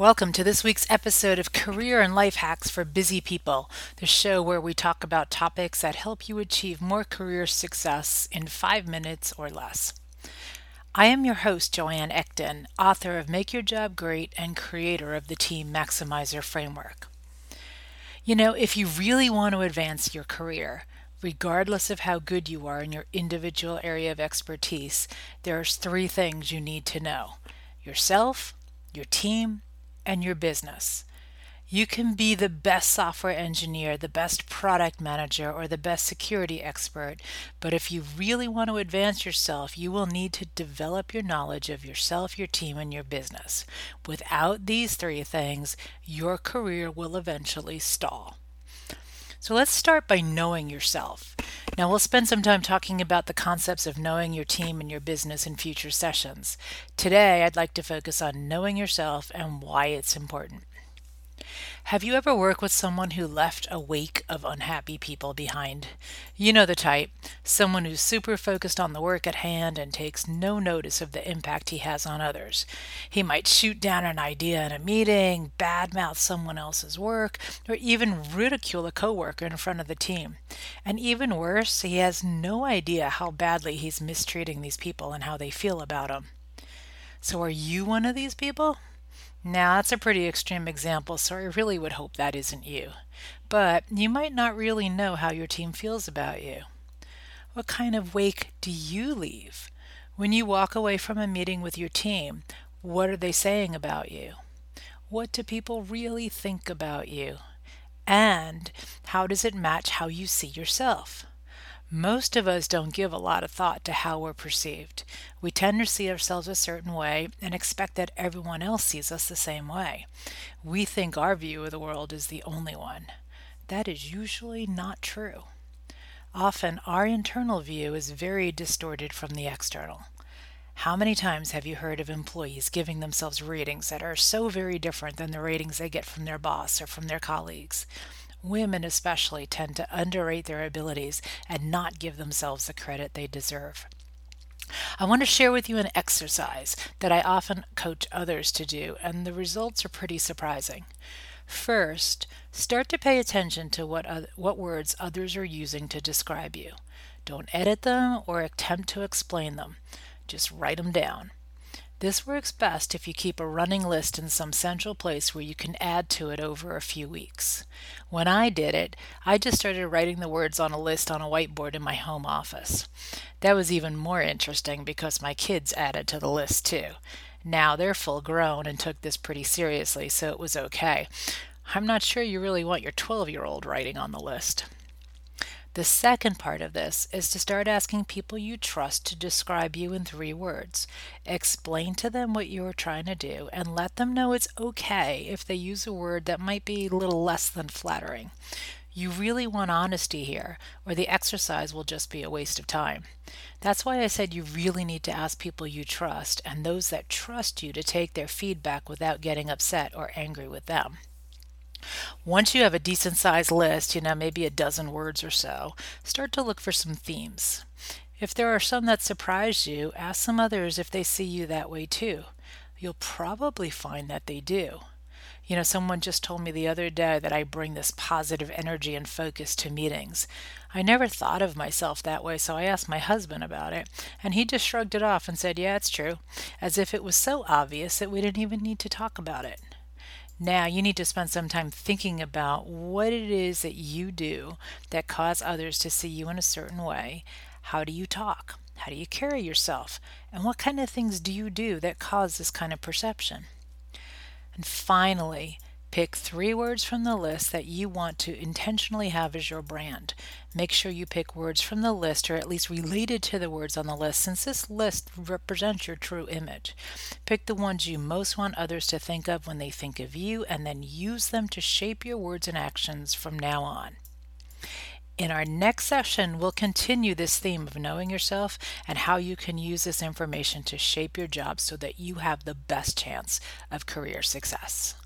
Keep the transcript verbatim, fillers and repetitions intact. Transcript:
Welcome to this week's episode of Career and Life Hacks for Busy People, the show where we talk about topics that help you achieve more career success in five minutes or less. I am your host, Joanne Ecton, author of Make Your Job Great and creator of the Team Maximizer Framework. You know, if you really want to advance your career, regardless of how good you are in your individual area of expertise, there's three things you need to know: yourself, your team, and your business. You can be the best software engineer, the best product manager, or the best security expert, but if you really want to advance yourself, you will need to develop your knowledge of yourself, your team, and your business. Without these three things, your career will eventually stall. So let's start by knowing yourself. Now, we'll spend some time talking about the concepts of knowing your team and your business in future sessions. Today, I'd like to focus on knowing yourself and why it's important. Have you ever worked with someone who left a wake of unhappy people behind? You know the type, someone who's super focused on the work at hand and takes no notice of the impact he has on others. He might shoot down an idea in a meeting, badmouth someone else's work, or even ridicule a coworker in front of the team. And even worse, he has no idea how badly he's mistreating these people and how they feel about him. So are you one of these people? Now, that's a pretty extreme example, so I really would hope that isn't you. But you might not really know how your team feels about you. What kind of wake do you leave? When you walk away from a meeting with your team, what are they saying about you? What do people really think about you? And how does it match how you see yourself? Most of us don't give a lot of thought to how we're perceived. We tend to see ourselves a certain way and expect that everyone else sees us the same way. We think our view of the world is the only one. That is usually not true. Often, our internal view is very distorted from the external. How many times have you heard of employees giving themselves ratings that are so very different than the ratings they get from their boss or from their colleagues? Women especially tend to underrate their abilities and not give themselves the credit they deserve. I want to share with you an exercise that I often coach others to do, and the results are pretty surprising. First, start to pay attention to what, oth- what words others are using to describe you. Don't edit them or attempt to explain them. Just write them down. This works best if you keep a running list in some central place where you can add to it over a few weeks. When I did it, I just started writing the words on a list on a whiteboard in my home office. That was even more interesting because my kids added to the list too. Now they're full grown and took this pretty seriously, so it was okay. I'm not sure you really want your twelve-year-old writing on the list. The second part of this is to start asking people you trust to describe you in three words. Explain to them what you are trying to do and let them know it's okay if they use a word that might be a little less than flattering. You really want honesty here, or the exercise will just be a waste of time. That's why I said you really need to ask people you trust and those that trust you to take their feedback without getting upset or angry with them. Once you have a decent sized list, you know, maybe a dozen words or so, start to look for some themes. If there are some that surprise you, ask some others if they see you that way too. You'll probably find that they do. You know, someone just told me the other day that I bring this positive energy and focus to meetings. I never thought of myself that way, so I asked my husband about it, and he just shrugged it off and said, yeah, it's true, as if it was so obvious that we didn't even need to talk about it. Now you need to spend some time thinking about what it is that you do that cause others to see you in a certain way. How do you talk? How do you carry yourself? And what kind of things do you do that cause this kind of perception? And finally, pick three words from the list that you want to intentionally have as your brand. Make sure you pick words from the list or at least related to the words on the list, since this list represents your true image. Pick the ones you most want others to think of when they think of you, and then use them to shape your words and actions from now on. In our next session, we'll continue this theme of knowing yourself and how you can use this information to shape your job so that you have the best chance of career success.